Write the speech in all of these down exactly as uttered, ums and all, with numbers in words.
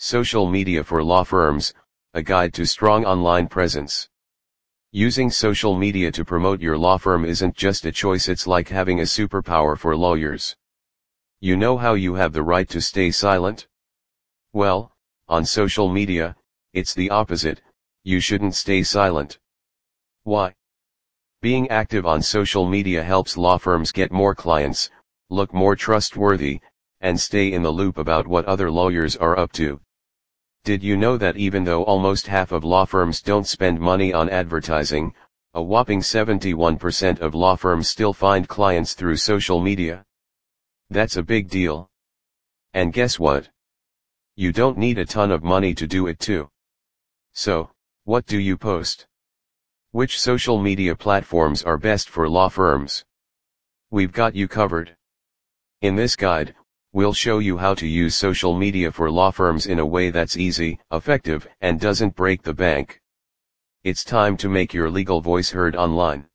Social media for law firms, a guide to strong online presence. Using social media to promote your law firm isn't just a choice, it's like having a superpower for lawyers. You know how you have the right to stay silent? Well, on social media, it's the opposite, you shouldn't stay silent. Why? Being active on social media helps law firms get more clients, look more trustworthy, and stay in the loop about what other lawyers are up to. Did you know that even though almost half of law firms don't spend money on advertising, a whopping seventy-one percent of law firms still find clients through social media? That's a big deal. And guess what? You don't need a ton of money to do it too. So, what do you post? Which social media platforms are best for law firms? We've got you covered. In this guide, we'll show you how to use social media for law firms in a way that's easy, effective, and doesn't break the bank. It's time to make your legal voice heard online.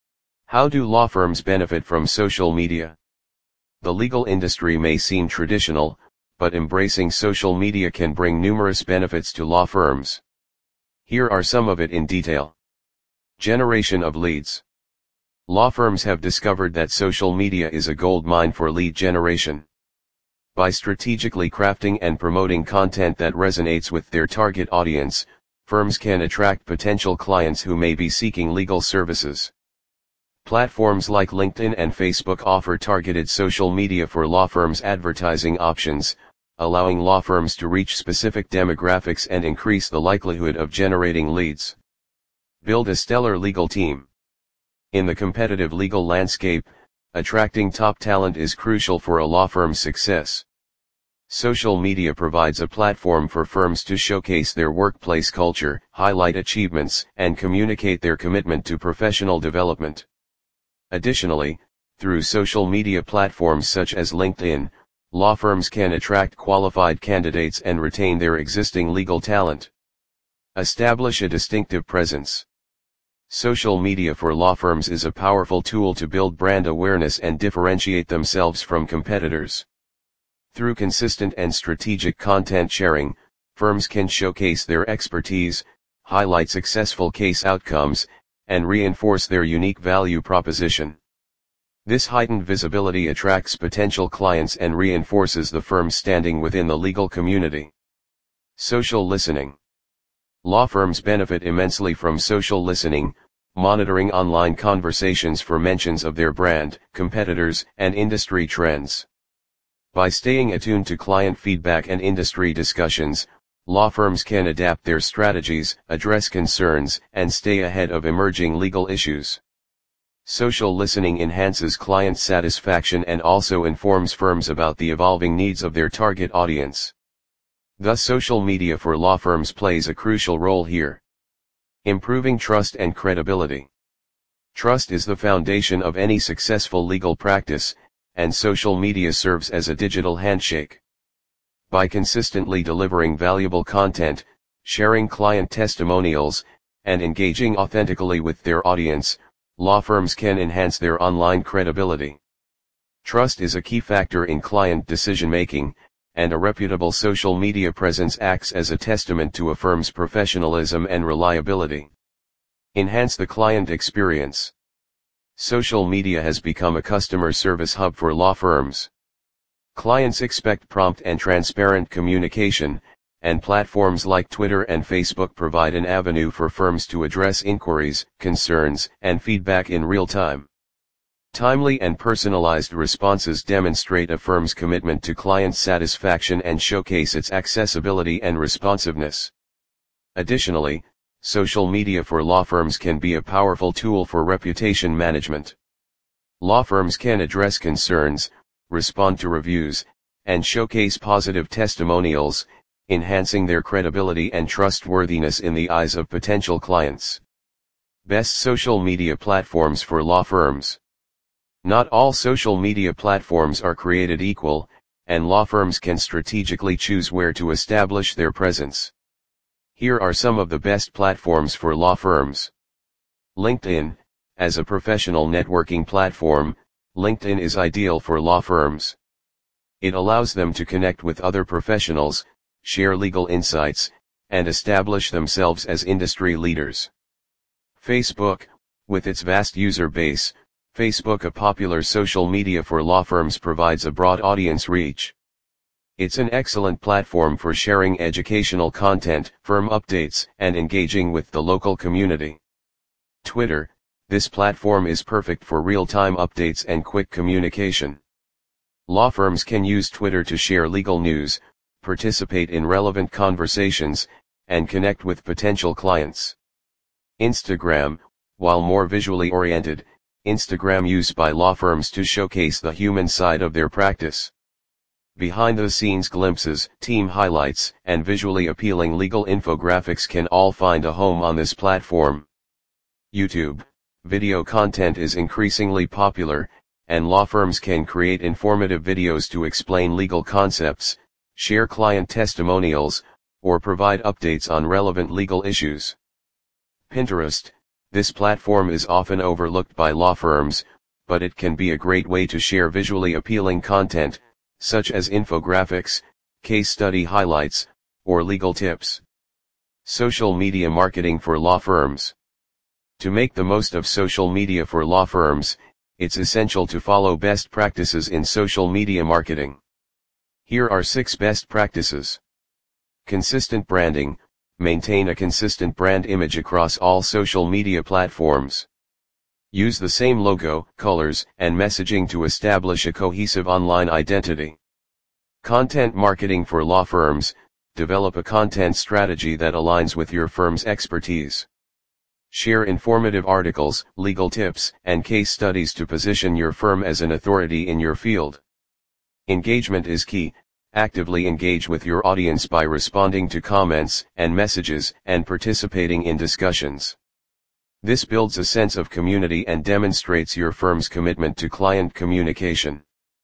How do law firms benefit from social media? The legal industry may seem traditional, but embracing social media can bring numerous benefits to law firms. Here are some of it in detail. Generation of leads. Law firms have discovered that social media is a gold mine for lead generation. By strategically crafting and promoting content that resonates with their target audience, firms can attract potential clients who may be seeking legal services. Platforms like LinkedIn and Facebook offer targeted social media for law firms advertising options, allowing law firms to reach specific demographics and increase the likelihood of generating leads. Build a stellar legal team. In the competitive legal landscape, attracting top talent is crucial for a law firm's success. Social media provides a platform for firms to showcase their workplace culture, highlight achievements, and communicate their commitment to professional development. Additionally, through social media platforms such as LinkedIn, law firms can attract qualified candidates and retain their existing legal talent. Establish a distinctive presence. Social media for law firms is a powerful tool to build brand awareness and differentiate themselves from competitors. Through consistent and strategic content sharing, firms can showcase their expertise, highlight successful case outcomes, and reinforce their unique value proposition. This heightened visibility attracts potential clients and reinforces the firm's standing within the legal community. Social listening. Law firms benefit immensely from social listening, monitoring online conversations for mentions of their brand, competitors, and industry trends. By staying attuned to client feedback and industry discussions, law firms can adapt their strategies, address concerns, and stay ahead of emerging legal issues. Social listening enhances client satisfaction and also informs firms about the evolving needs of their target audience. Thus, social media for law firms plays a crucial role here. Improving trust and credibility. Trust is the foundation of any successful legal practice, and social media serves as a digital handshake. By consistently delivering valuable content, sharing client testimonials, and engaging authentically with their audience, law firms can enhance their online credibility. Trust is a key factor in client decision-making, and a reputable social media presence acts as a testament to a firm's professionalism and reliability. Enhance the client experience. Social media has become a customer service hub for law firms. Clients expect prompt and transparent communication, and platforms like Twitter and Facebook provide an avenue for firms to address inquiries, concerns, and feedback in real time. Timely and personalized responses demonstrate a firm's commitment to client satisfaction and showcase its accessibility and responsiveness. Additionally, social media for law firms can be a powerful tool for reputation management. Law firms can address concerns, respond to reviews, and showcase positive testimonials, enhancing their credibility and trustworthiness in the eyes of potential clients. Best social media platforms for law firms. Not all social media platforms are created equal, and law firms can strategically choose where to establish their presence. Here are some of the best platforms for law firms. LinkedIn. As a professional networking platform, LinkedIn is ideal for law firms. It allows them to connect with other professionals, share legal insights, and establish themselves as industry leaders. Facebook, with its vast user base, Facebook, a popular social media for law firms, provides a broad audience reach. It's an excellent platform for sharing educational content, firm updates, and engaging with the local community. Twitter, this platform is perfect for real-time updates and quick communication. Law firms can use Twitter to share legal news, participate in relevant conversations, and connect with potential clients. Instagram, while more visually oriented, Instagram used by law firms to showcase the human side of their practice. Behind-the-scenes glimpses, team highlights, and visually appealing legal infographics can all find a home on this platform. YouTube, video content is increasingly popular, and law firms can create informative videos to explain legal concepts, share client testimonials, or provide updates on relevant legal issues. Pinterest, this platform is often overlooked by law firms, but it can be a great way to share visually appealing content, such as infographics, case study highlights, or legal tips. Social media marketing for law firms. To make the most of social media for law firms, it's essential to follow best practices in social media marketing. Here are six best practices. Consistent branding. Maintain a consistent brand image across all social media platforms. Use the same logo, colors, and messaging to establish a cohesive online identity. Content marketing for law firms. Develop a content strategy that aligns with your firm's expertise. Share informative articles, legal tips, and case studies to position your firm as an authority in your field. Engagement is key. Actively engage with your audience by responding to comments and messages and participating in discussions. This builds a sense of community and demonstrates your firm's commitment to client communication.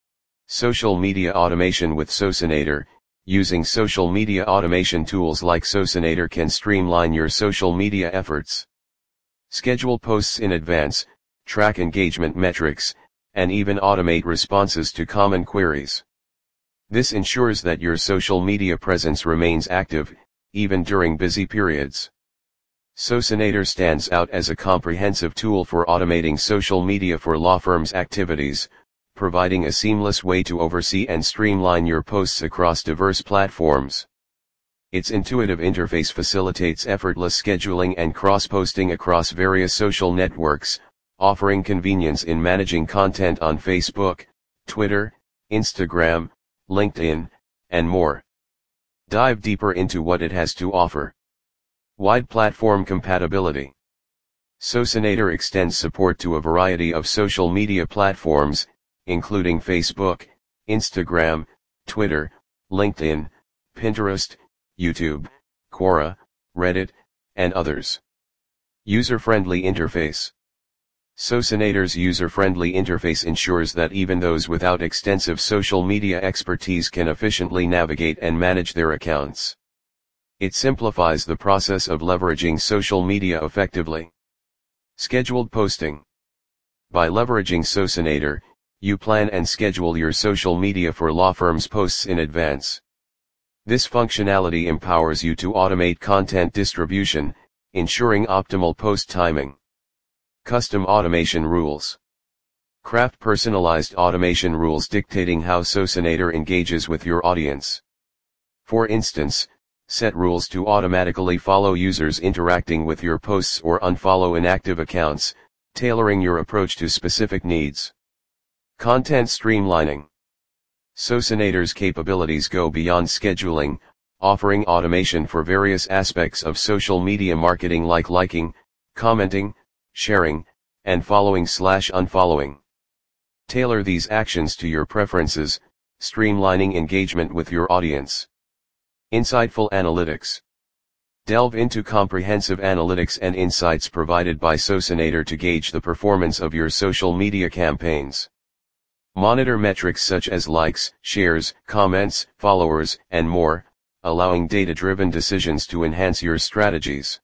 Social media automation with Socinator. Using social media automation tools like Socinator can streamline your social media efforts. Schedule posts in advance, track engagement metrics, and even automate responses to common queries. This ensures that your social media presence remains active, even during busy periods. Socinator stands out as a comprehensive tool for automating social media for law firms' activities, providing a seamless way to oversee and streamline your posts across diverse platforms. Its intuitive interface facilitates effortless scheduling and cross-posting across various social networks, offering convenience in managing content on Facebook, Twitter, Instagram, LinkedIn, and more. Dive deeper into what it has to offer. Wide platform compatibility. Socinator extends support to a variety of social media platforms, including Facebook, Instagram, Twitter, LinkedIn, Pinterest, YouTube, Quora, Reddit, and others. User-friendly interface. Socinator's user-friendly interface ensures that even those without extensive social media expertise can efficiently navigate and manage their accounts. It simplifies the process of leveraging social media effectively. Scheduled posting. By leveraging Socinator, you plan and schedule your social media for law firms' posts in advance. This functionality empowers you to automate content distribution, ensuring optimal post timing. Custom automation rules. Craft personalized automation rules dictating how Socinator engages with your audience. For instance, set rules to automatically follow users interacting with your posts or unfollow inactive accounts, tailoring your approach to specific needs. Content streamlining. Socinator's capabilities go beyond scheduling, offering automation for various aspects of social media marketing like liking, commenting, sharing, and following slash unfollowing. Tailor these actions to your preferences, streamlining engagement with your audience. Insightful analytics. Delve into comprehensive analytics and insights provided by Socinator to gauge the performance of your social media campaigns. Monitor metrics such as likes, shares, comments, followers, and more, allowing data-driven decisions to enhance your strategies.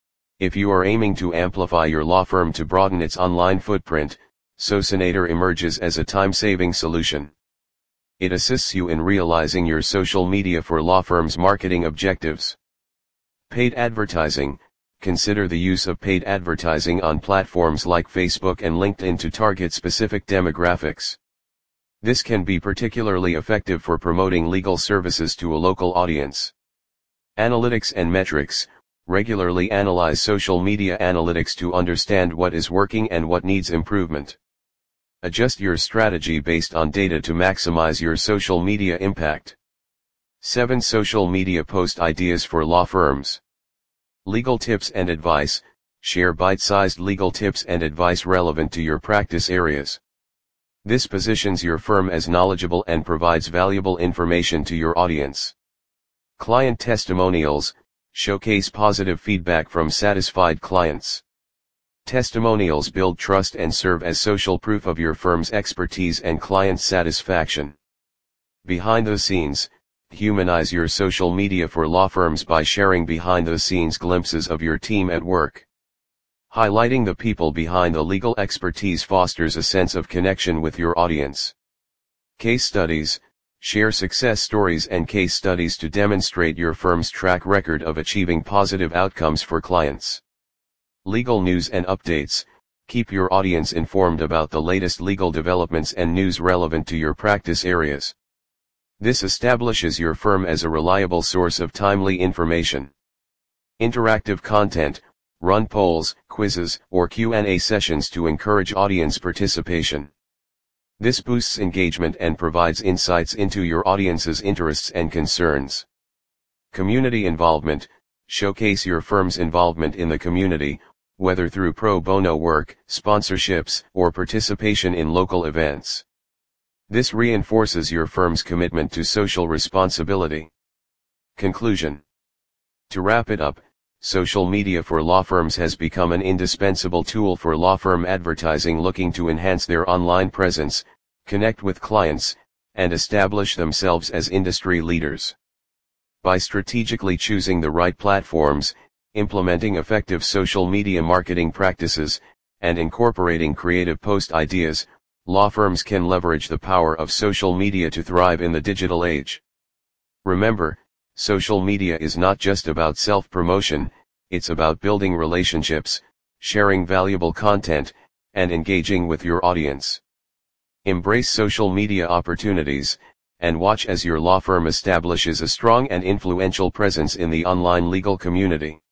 If you are aiming to amplify your law firm to broaden its online footprint, Socinator emerges as a time-saving solution. It assists you in realizing your social media for law firms' marketing objectives. Paid advertising. Consider the use of paid advertising on platforms like Facebook and LinkedIn to target specific demographics. This can be particularly effective for promoting legal services to a local audience. Analytics and metrics. Regularly analyze social media analytics to understand what is working and what needs improvement. Adjust your strategy based on data to maximize your social media impact. seven Social media post ideas for law firms. Legal tips and advice. Share bite-sized legal tips and advice relevant to your practice areas. This positions your firm as knowledgeable and provides valuable information to your audience. Client testimonials. Showcase positive feedback from satisfied clients. Testimonials build trust and serve as social proof of your firm's expertise and client satisfaction. Behind the scenes. Humanize your social media for law firms by sharing behind-the-scenes glimpses of your team at work. Highlighting the people behind the legal expertise fosters a sense of connection with your audience. Case studies. Share success stories and case studies to demonstrate your firm's track record of achieving positive outcomes for clients. Legal news and updates. Keep your audience informed about the latest legal developments and news relevant to your practice areas. This establishes your firm as a reliable source of timely information. Interactive content. Run polls, quizzes, or Q and A sessions to encourage audience participation. This boosts engagement and provides insights into your audience's interests and concerns. Community involvement. Showcase your firm's involvement in the community, whether through pro bono work, sponsorships, or participation in local events. This reinforces your firm's commitment to social responsibility. Conclusion. To wrap it up, social media for law firms has become an indispensable tool for law firm advertising looking to enhance their online presence, connect with clients, and establish themselves as industry leaders. By strategically choosing the right platforms, implementing effective social media marketing practices, and incorporating creative post ideas, law firms can leverage the power of social media to thrive in the digital age. Remember, social media is not just about self-promotion, it's about building relationships, sharing valuable content, and engaging with your audience. Embrace social media opportunities, and watch as your law firm establishes a strong and influential presence in the online legal community.